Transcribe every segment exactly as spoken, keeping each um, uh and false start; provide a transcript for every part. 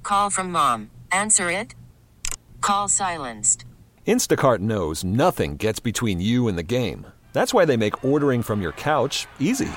call from mom. Answer it. Call silenced. Instacart knows nothing gets between you and the game. That's why they make ordering from your couch easy.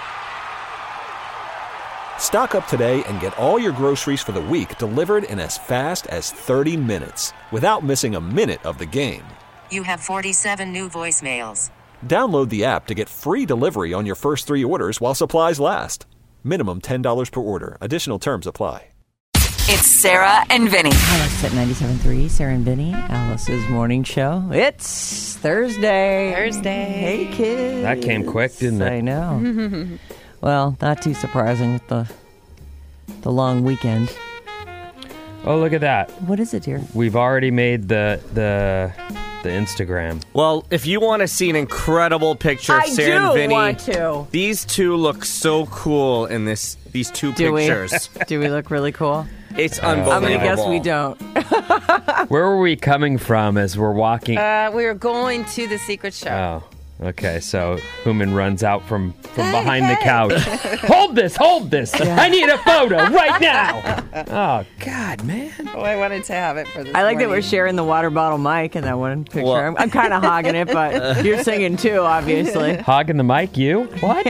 Stock up today and get all your groceries for the week delivered in as fast as thirty minutes without missing a minute of the game. You have forty-seven new voicemails. Download the app to get free delivery on your first three orders while supplies last. Minimum ten dollars per order. Additional terms apply. It's Sarah and Vinny. Alice at ninety-seven point three, Sarah and Vinny, Alice's morning show. It's Thursday. Thursday. Hey, kids. That came quick, didn't it? I know. Well, not too surprising with the the long weekend. Oh, look at that. What is it, dear? We've already made the the the Instagram. Well, if you want to see an incredible picture of I Sarah do and Vinny, want to. these two look so cool in this these two Do pictures. we? Do we look really cool? It's Uh, unbelievable. I'm going to guess we don't. Where were we coming from as we're walking? Uh, we were going to the secret show. Oh, okay. So Human runs out from, from behind the couch. Hold this, hold this. I need a photo right now. Oh, God, man. Oh, I wanted to have it for this I like that morning. we're sharing the water bottle mic in that one picture. Well- I'm, I'm kind of hogging it, but you're singing too, obviously. Hogging the mic, you? What?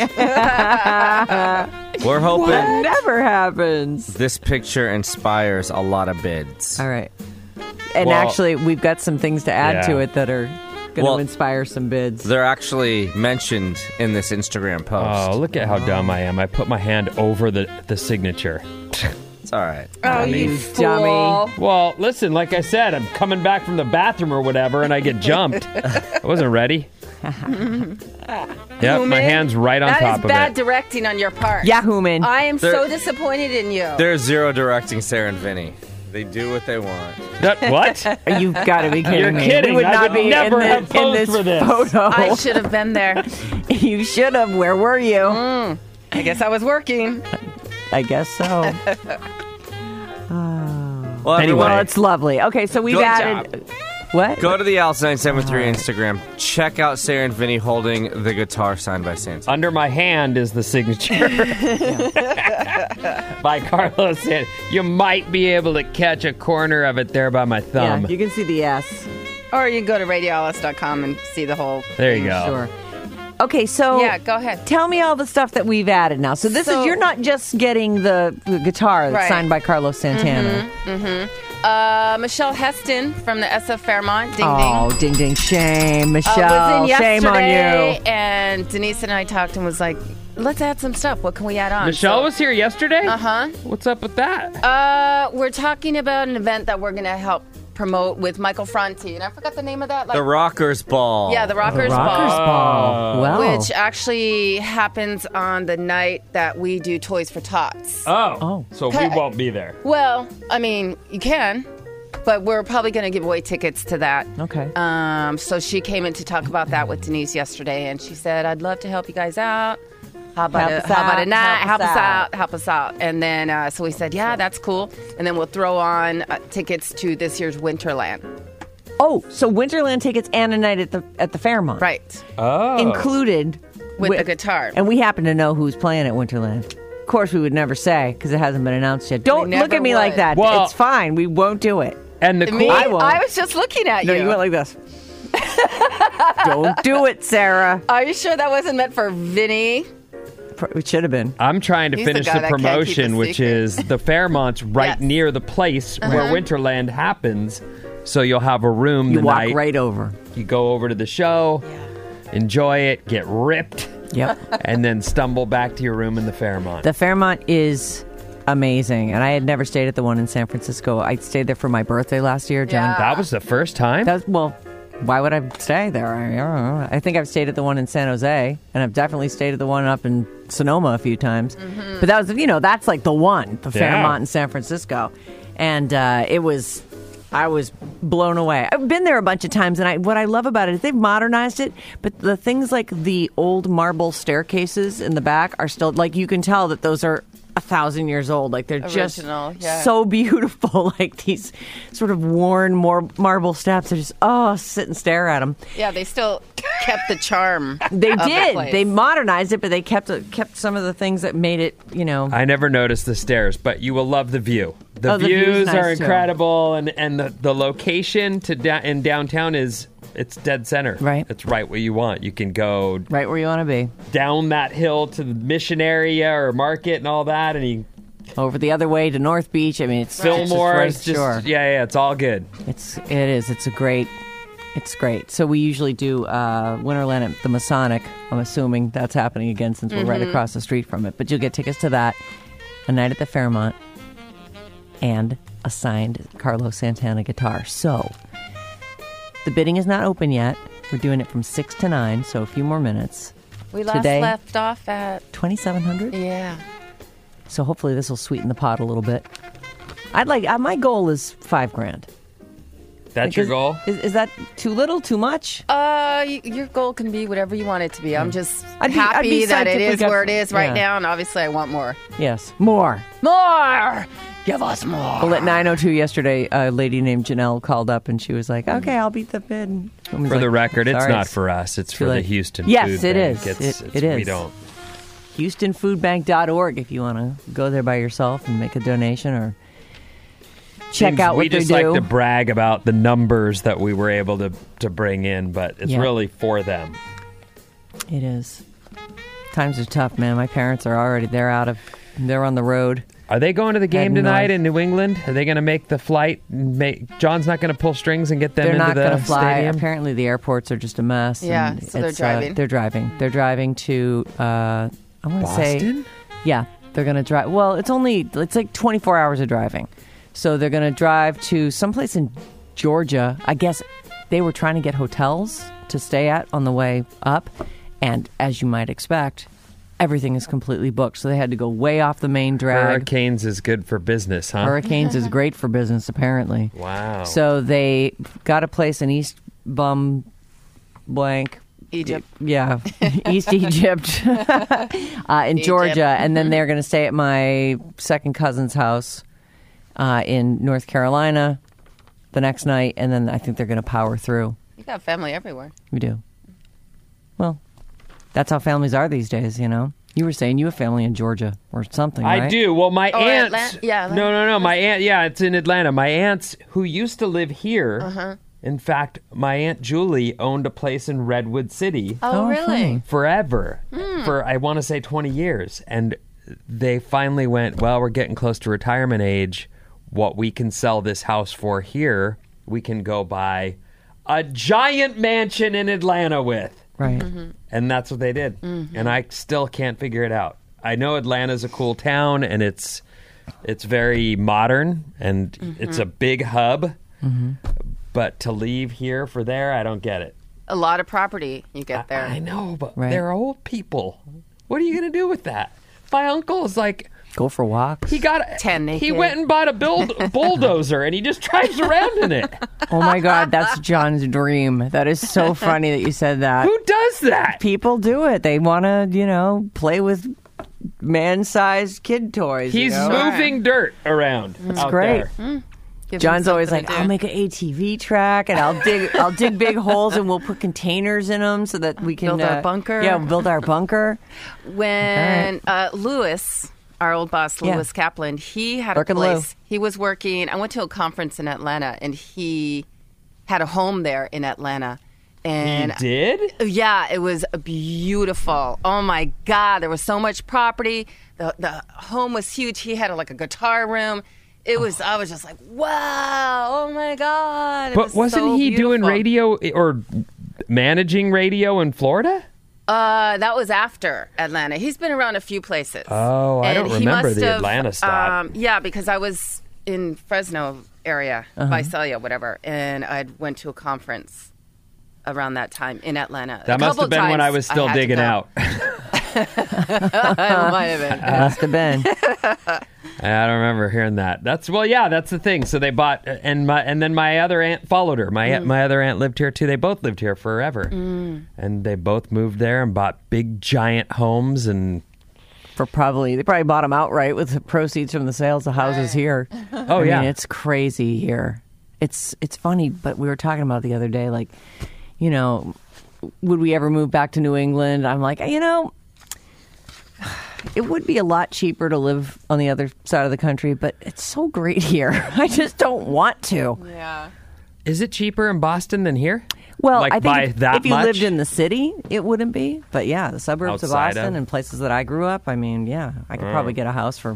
We're hoping That never happens. this picture inspires a lot of bids. All right. And Well- actually, we've got some things to add Yeah. to it that are going Well, to inspire some bids. They're actually mentioned in this Instagram post. Oh, look at how dumb I am. I put my hand over the, the signature. It's all right. Oh, You you dummy. fool. Well, listen, like I said, I'm coming back from the bathroom or whatever, and I get jumped. I wasn't ready. Yep, my hand's right on That top is of bad it. directing on your part. Yahoo, man. I am There- so disappointed in you. There's zero directing Sarah and Vinny. They do what they want. That, what? You've got to be kidding You're me. kidding. We would I not would be never in, have the, in posed this for this. photo. I should have been there. You should have. Where were you? I guess I was working. I guess so. Well, Anyway. everyone, Well, it's lovely. Okay, so we've Good added. What? go to the Alice nine seven three Instagram. Check out Sarah and Vinny holding the guitar signed by Santa. Under my hand is the signature by Carlos Santana. You might be able to catch a corner of it there by my thumb. Yeah, you can see the S. Or you can go to radio alice dot com and see the whole There you go. Sure. Okay, so Yeah, go ahead. tell me all the stuff that we've added now. So this So- is, you're not just getting the, the guitar that's Right. signed by Carlos Santana. Uh, Michelle Heston from the S F Fairmont. Ding Oh, ding. ding ding, shame, Uh, Michelle. was in Shame on yesterday, you. And Denise and I talked and was like, let's add some stuff. What can we add on? Michelle was here yesterday? Uh huh. What's up with that? Uh, we're talking about an event that we're going to help promote with Michael Franti. And I forgot the name of that. Like, The Rockers Ball. yeah, the Rockers, Rockers Ball. Ball. Well, Which actually happens on the night that we do Toys for Tots. Oh. Oh. So we won't be there. Well, I mean, you can, but we're probably going to give away tickets to that. okay. Um, so she came in to talk about that with Denise yesterday, and she said, I'd love to help you guys out. How about, Help a, us how about out, a night? help Help, us us out. out. Help us out. And then, uh, so we said, yeah, that's cool. And then we'll throw on uh, tickets to this year's Winterland. Oh, so Winterland tickets and a night at the at the Fairmont. Right. Oh. Included. With the guitar. And we happen to know who's playing at Winterland. Of course, we would never say because it hasn't been announced yet. Don't never look at me like would. that. Well- it's fine. We won't do it. And the Me, cool... I won't. I was just looking at No, you. you went like this. Don't do it, Sarah. Are you sure that wasn't meant for Vinny? It should have been. I'm trying to He's the finish guy the that can't keep a promotion, which secret. is the Fairmont's right Yes. near the place where Uh-huh. Winterland happens. So you'll have a room You the walk night. right over. You go over to the show, enjoy it, get ripped, Yep. and then stumble back to your room in the Fairmont. The Fairmont is amazing, and I had never stayed at the one in San Francisco. I stayed there for my birthday last year, John. Yeah. that was the first time? That was, well, why would I stay there? I, I don't know. I think I've stayed at the one in San Jose, and I've definitely stayed at the one up in Sonoma a few times. But that was, you know, that's like the one, the Yeah. Fairmont in San Francisco, and uh, it was. I was blown away. I've been there a bunch of times, and I what I love about it is they've modernized it, but the things like the old marble staircases in the back are still, like, you can tell that those are a thousand years old. Like they're Original, just yeah. so beautiful. Like these sort of worn more marble steps. I just oh, sit and stare at them. Yeah, they still kept the charm. They of the did. place. They modernized it, but they kept kept some of the things that made it. You know, I never noticed the stairs, but you will love the view. The Oh, the view's views nice, are too. incredible, and, and the, the location to da- in downtown is it's dead center. Right. It's right where you want. You can go right where you want to be. down that hill to the mission area or market and all that, and you Over the other way to North Beach. I mean, it's Fillmore it's is just, right just shore. yeah, yeah, it's all good. It's it is. It's a great. It's great. So we usually do uh, Winterland at the Masonic. I'm assuming that's happening again since we're right across the street from it. But you'll get tickets to that, a night at the Fairmont, and a signed Carlos Santana guitar. So the bidding is not open yet. We're doing it from six to nine, so a few more minutes. We last Today- left off at twenty-seven hundred. yeah. So hopefully this will sweeten the pot a little bit. I'd like. Uh, my goal is five grand. That's your Is- goal? Is, is that too little? Too much? Uh, y- your goal can be whatever you want it to be. I'm just I'd be- I'd happy be that psyched it if we is got- where it is right yeah. now, and obviously I want more. Yes. More. More. Give us more. Well, at nine oh two yesterday, a lady named Janelle called up and she was like, okay, I'll beat the bid. And I was For like, the record, it's "Sorry, not for us. It's for too the late." Houston Yes, Food it Bank. is. It's, It- it's, it is. We don't. Houston Food Bank dot org if you want to go there by yourself and make a donation or check Seems out what we they just do. like to brag about the numbers that we were able to, to bring in, but it's Yeah. really for them. It is. Times are tough, man. My parents are already, they're out of, they're on the road. Are they going to the game Heading tonight north. in New England? Are they going to make the flight? and Make, John's not going to pull strings and get them They're into not the going to fly. stadium? Apparently, the airports are just a mess. Yeah, and so they're it's, uh, driving. they're driving. They're driving to, uh, I want to say, Boston? yeah, they're going to drive. Well, it's only, it's like twenty-four hours of driving. So they're going to drive to someplace in Georgia. I guess they were trying to get hotels to stay at on the way up. And as you might expect, everything is completely booked. So they had to go way off the main drag. Hurricanes is good for business, huh? Hurricanes is great for business, apparently. Wow. So they got a place in East Bum Blank. Egypt. Yeah, East Egypt uh, in Georgia. And then they're going to stay at my second cousin's house uh, in North Carolina the next night. And then I think they're going to power through. You got family everywhere. We do. Well, that's how families are these days, you know? You were saying you have family in Georgia or something, right? I do. Well, my Or aunt. Atlan- yeah, Atlanta. No, no, no. My aunt. Yeah, it's in Atlanta. My aunts who used to live here. Uh-huh. In fact, my aunt Julie owned a place in Redwood City Oh, Oh, really? funny. forever for I want to say twenty years, and they finally went, well, we're getting close to retirement age. What we can sell this house for here, we can go buy a giant mansion in Atlanta with. Right. And that's what they did. And I still can't figure it out. I know Atlanta's a cool town and it's it's very modern and it's a big hub. But to leave here for there, I don't get it. A lot of property you get there. I know, but Right. they're old people. What are you going to do with that? My uncle is like, Go for walks. he got Ten He naked. went and bought a build, bulldozer and he just drives around in it. Oh my God, that's John's dream. That is so funny that you said that. Who does that? People do it. They want to, you know, play with man-sized kid toys. you He's know? moving dirt around. That's great. Gives John's them always something like, to I'll do. make an A T V track and I'll dig, I'll dig big holes and we'll put containers in them so that we can Build our uh, bunker. Yeah, build our bunker. When uh, Lewis, our old boss, Yeah. Lewis Kaplan, he had Working a Lou. place. He was working. I went to a conference in Atlanta, and he had a home there in Atlanta. And He did? yeah, it was beautiful. Oh my God, there was so much property. The the home was huge. He had like a guitar room. It was. I was just like, wow. Oh my God. It But was wasn't so he doing beautiful. radio or managing radio in Florida? Uh, that was after Atlanta. He's been around a few places. Oh, I And don't he remember must the have, Atlanta stop. Um, yeah, because I was in Fresno area, Uh-huh. Visalia, whatever, and I went to a conference around that time in Atlanta. That A must couple have been when times I was still had to digging go. out. It might have been. Must have been. I don't remember hearing that. That's well, yeah, that's the thing. So they bought, and my and then my other aunt followed her. My aunt, my other aunt lived here too. They both lived here forever, and they both moved there and bought big giant homes and for probably, they probably bought them outright with the proceeds from the sales of houses here. Oh, I yeah. mean, it's crazy here. It's it's funny, but we were talking about it the other day, like, you know, would we ever move back to New England? I'm like, you know, it would be a lot cheaper to live on the other side of the country, but it's so great here. I just don't want to. Yeah. Is it cheaper in Boston than here? Well, like I think by if, that if you much? lived in the city, it wouldn't be. But yeah, the suburbs Outside of Boston of? and places that I grew up, I mean, yeah, I could probably get a house for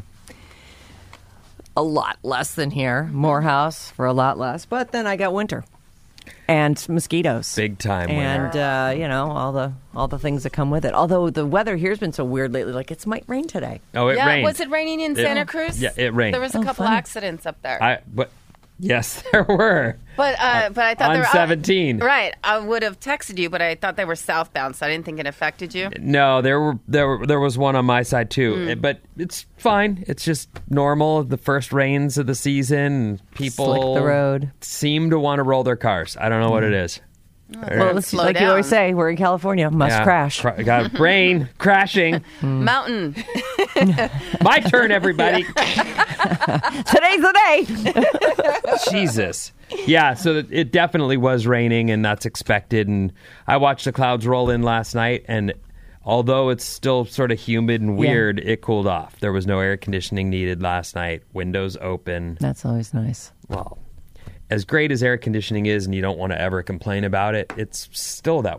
a lot less than here. More house for a lot less. But then I got winter and mosquitoes. Big time winter. And, uh, you know, all the all the things that come with it. Although the weather here's been so weird lately. Like, it might rain today. Oh, it yeah, rained. was it raining in It- Santa Cruz? Yeah, it rained. There was a Oh, couple funny. accidents up there. I, but yes, there were. but uh, but I thought on they were seventeen. I, right. I would have texted you, but I thought they were southbound, so I didn't think it affected you. No, there were there were, there was one on my side too, Hmm. Eh, but it's fine. It's just normal. The first rains of the season, and people Slick the road. seem to want to roll their cars. I don't know what it is. Well, it's Slow like you always down. say, we're in California. Must Yeah, crash. cra- got rain crashing. Mountain. My turn, everybody. Today's the day. Jesus. Yeah, so it- it definitely was raining, and that's expected. And I watched the clouds roll in last night, and although it's still sort of humid and Yeah. weird, it cooled off. There was no air conditioning needed last night. Windows open. That's always nice. Well, as great as air conditioning is, and you don't want to ever complain about it, it's still that.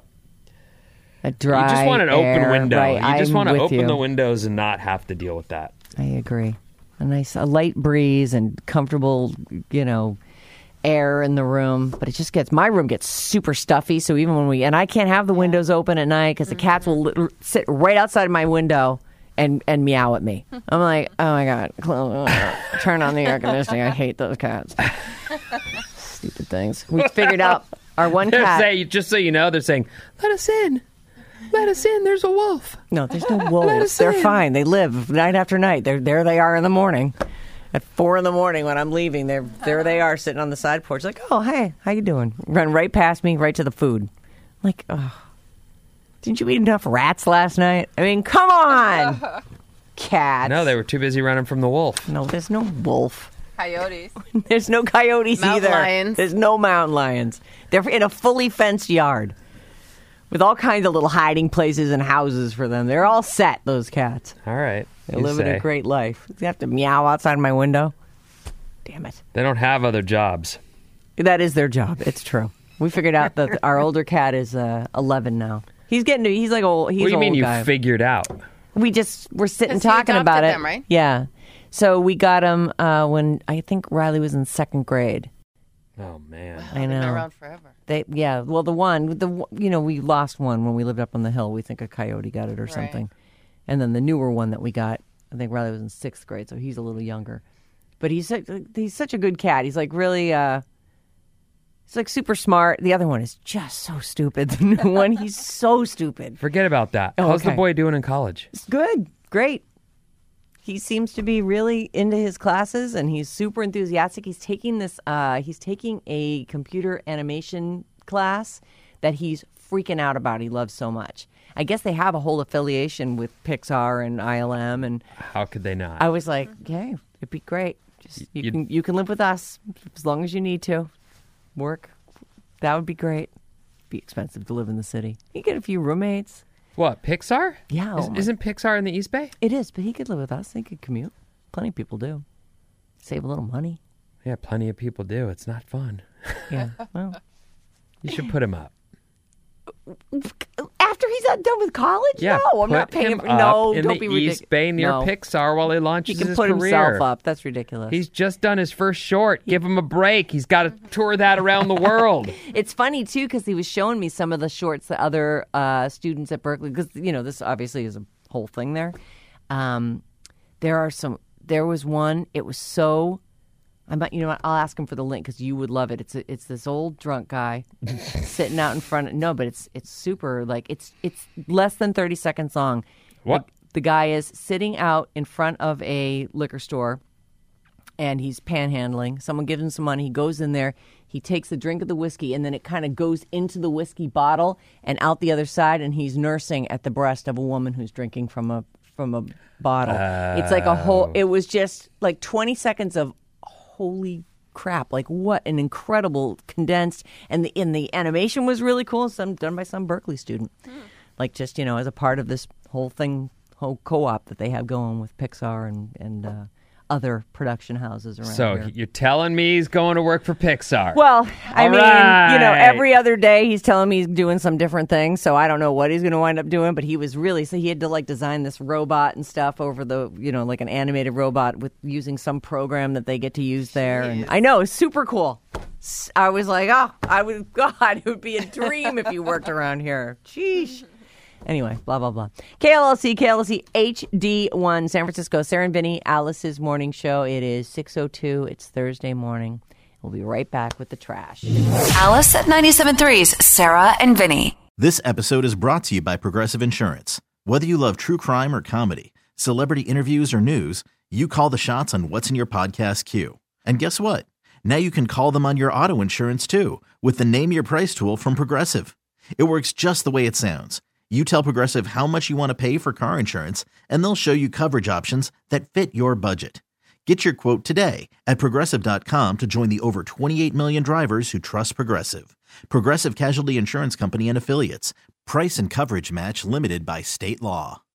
A dry You just want an open air, window. Right, You just I'm want to with open you. the windows and not have to deal with that. I agree. A nice, a light breeze and comfortable, you know, air in the room. But it just gets, my room gets super stuffy. So even when we, and I can't have the windows open at night because the cats will lit- sit right outside my window and, and meow at me. I'm like, oh my God, close, uh, turn on the air conditioning. I hate those cats. Stupid things. We figured out our one They're cat. saying, just so you know, they're saying, "Let us in, let us in." There's a wolf. No, there's no Let wolves. us They're in. fine. They live night after night. They're there. They are in the morning. At four in the morning when I'm leaving, they're there. They are sitting on the side porch, like, "Oh, hey, how you doing?" Run right past me, right to the food. Like, oh, didn't you eat enough rats last night? I mean, come on, cats. No, they were too busy running from the wolf. No, there's no wolf. Coyotes. There's no coyotes Mountain either. lions. There's no mountain lions. They're in a fully fenced yard with all kinds of little hiding places and houses for them. They're all set, those cats. All right, They're you living say. a great life. They have to meow outside my window. Damn it. They don't have other jobs. That is their job. It's true. We figured out that our older cat is uh, eleven now. He's getting to, he's like old. He's what do you an mean old you guy. figured out? We just were sitting 'Cause you talking about adopted it. them, right? Yeah. So we got him uh, when I think Riley was in second grade. Oh man. I They've been know. around forever. They yeah. Well, the one the one- you know we lost one when we lived up on the hill. We think a coyote got it or something, and then the newer one that we got, I think Riley was in sixth grade, so he's a little younger. But he's such, he's such a good cat. He's like really uh, he's like super smart. The other one is just so stupid. The new one, he's so stupid. Forget about that. Oh, How's the okay. boy doing in college? It's good, great. He seems to be really into his classes, and he's super enthusiastic. He's taking this. Uh, he's taking a computer animation class that he's freaking out about. He loves so much. I guess they have a whole affiliation with Pixar and I L M, and How could they not? I was like, "Okay, it'd be great. Just you You'd- can you can live with us as long as you need to. Work, that would be great. Be expensive to live in the city. You get a few roommates. What, Pixar? Yeah, Is, oh my- isn't Pixar in the East Bay? It is, but he could live with us. He could commute. Plenty of people do. Save a little money. Yeah, plenty of people do. It's not fun. Yeah. Well, You should put him up. after he's not done with college? Yeah, no, I'm put not paying him for. No, up in don't the be East ridiculous. Bay near no. Pixar while he He launches can his put career. himself up. That's ridiculous. He's just done his first short. Give him a break. He's got to tour that around the world. It's funny too because he was showing me some of the shorts that other uh, students at Berkeley, because you know this obviously is a whole thing there. Um, there are some. There was one. It was so. I might, you know what? I'll ask him for the link because you would love it. It's a, it's this old drunk guy sitting out in front of. No, but it's it's super like it's it's less than thirty seconds long. What? The, the guy is sitting out in front of a liquor store. And he's panhandling. Someone gives him some money. He goes in there. He takes a drink of the whiskey, and then it kind of goes into the whiskey bottle and out the other side. And he's nursing at the breast of a woman who's drinking from a from a bottle. It's like a whole, it was just like twenty seconds of holy crap. Like what an incredible condensed, and the, and the animation was really cool. Some done by some Berkeley student. Mm. Like just, you know, as a part of this whole thing, whole co-op that they have going with Pixar and, and, uh, other production houses around so here. You're telling me he's going to work for Pixar? Well, I All mean, right. you know, every other day he's telling me he's doing some different thing, so I don't know what he's going to wind up doing, but he was really, so he had to like design this robot and stuff over the, you know, like an animated robot with using some program that they get to use there. And I know, it's super cool. I was like, oh, I would, God, it would be a dream if you worked around here. Sheesh. Anyway, blah, blah, blah. K L L C, K L L C H D one, San Francisco. Sarah and Vinny, Alice's morning show. It is six oh two. It's Thursday morning. We'll be right back with the trash. Alice at ninety-seven point three's Sarah and Vinny. This episode is brought to you by Progressive Insurance. Whether you love true crime or comedy, celebrity interviews or news, you call the shots on what's in your podcast queue. And guess what? Now you can call them on your auto insurance too with the Name Your Price tool from Progressive. It works just the way it sounds. You tell Progressive how much you want to pay for car insurance, and they'll show you coverage options that fit your budget. Get your quote today at Progressive dot com to join the over twenty-eight million drivers who trust Progressive. Progressive Casualty Insurance Company and Affiliates. Price and coverage match limited by state law.